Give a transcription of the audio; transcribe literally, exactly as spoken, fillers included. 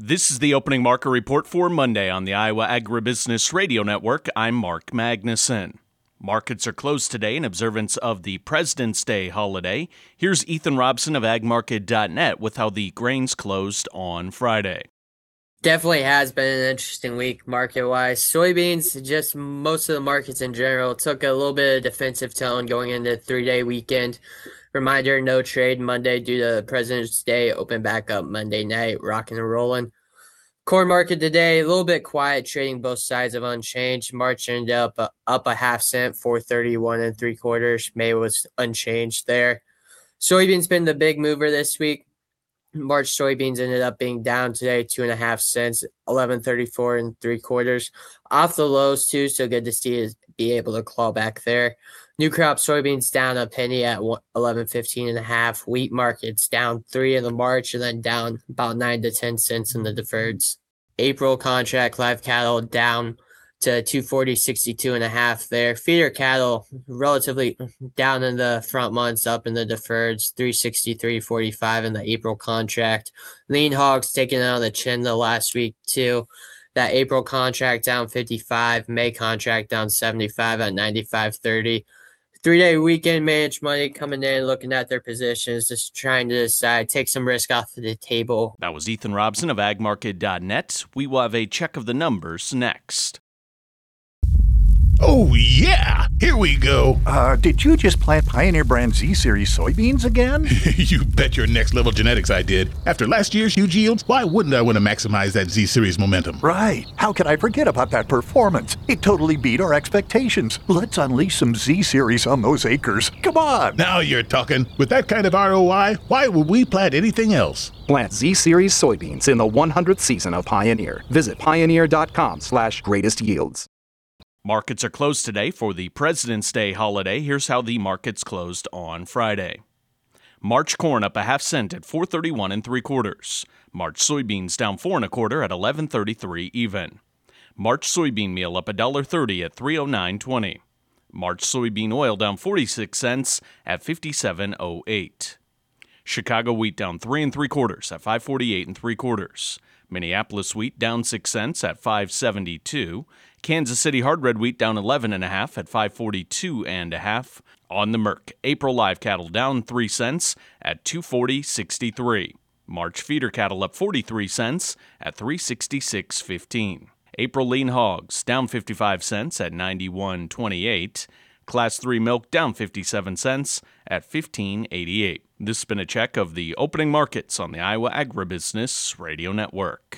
This is the opening market report for Monday on the Iowa Agribusiness Radio Network. I'm Mark Magnuson. Markets are closed today in observance of the President's Day holiday. Here's Ethan Robson of ag market dot net with how the grains closed on Friday. Definitely has been an interesting week market-wise. Soybeans, just most of the markets in general, took a little bit of defensive tone going into the three-day weekend. Reminder, no trade Monday due to President's Day. Open back up Monday night, rocking and rolling. Corn market today, a little bit quiet, trading both sides of unchanged. March ended up uh, up a half cent, four thirty-one and three quarters. May was unchanged there. Soybeans been the big mover this week. March soybeans ended up being down today, two and a half cents, eleven thirty-four and three quarters, off the lows too. So good to see it be able to claw back there. New crop soybeans down a penny at eleven fifteen and a half. Wheat markets down three in the March and then down about nine to ten cents in the deferreds. April contract live cattle down to two forty sixty-two and a half there. Feeder cattle relatively down in the front months, up in the deferreds, three sixty-three forty-five in the April contract. Lean hogs taking out the chin the last week too. That April contract down fifty-five, May contract down seventy-five at ninety-five thirty. Three-day weekend managed money coming in, looking at their positions, just trying to decide, take some risk off of the table. That was Ethan Robson of ag market dot net. We will have a check of the numbers next. Oh, yeah! Here we go! Uh, did you just plant Pioneer Brand Z-Series soybeans again? You bet your next level genetics I did. After last year's huge yields, why wouldn't I want to maximize that Z-Series momentum? Right. How could I forget about that performance? It totally beat our expectations. Let's unleash some Z-Series on those acres. Come on! Now you're talking. With that kind of R O I, why would we plant anything else? Plant Z-Series soybeans in the one hundredth season of Pioneer. Visit pioneer.com slash greatest yields. Markets are closed today for the President's Day holiday. Here's how the markets closed on Friday. March corn up a half cent at four thirty-one and three quarters. March soybeans down four and a quarter at eleven thirty-three even. March soybean meal up one dollar thirty at three oh nine twenty. March soybean oil down forty-six cents at fifty-seven oh eight. Chicago wheat down three and three quarters at five forty-eight and three quarters. Minneapolis wheat down six cents at five seventy-two. Kansas City hard red wheat down eleven and a half at five forty-two and a half. On the Merc, April live cattle down three cents at two forty sixty-three. March feeder cattle up forty-three cents at three sixty-six fifteen. April lean hogs down fifty-five cents at ninety-one twenty-eight. Class three milk down fifty-seven cents at fifteen eighty-eight. This has been a check of the opening markets on the Iowa Agribusiness Radio Network.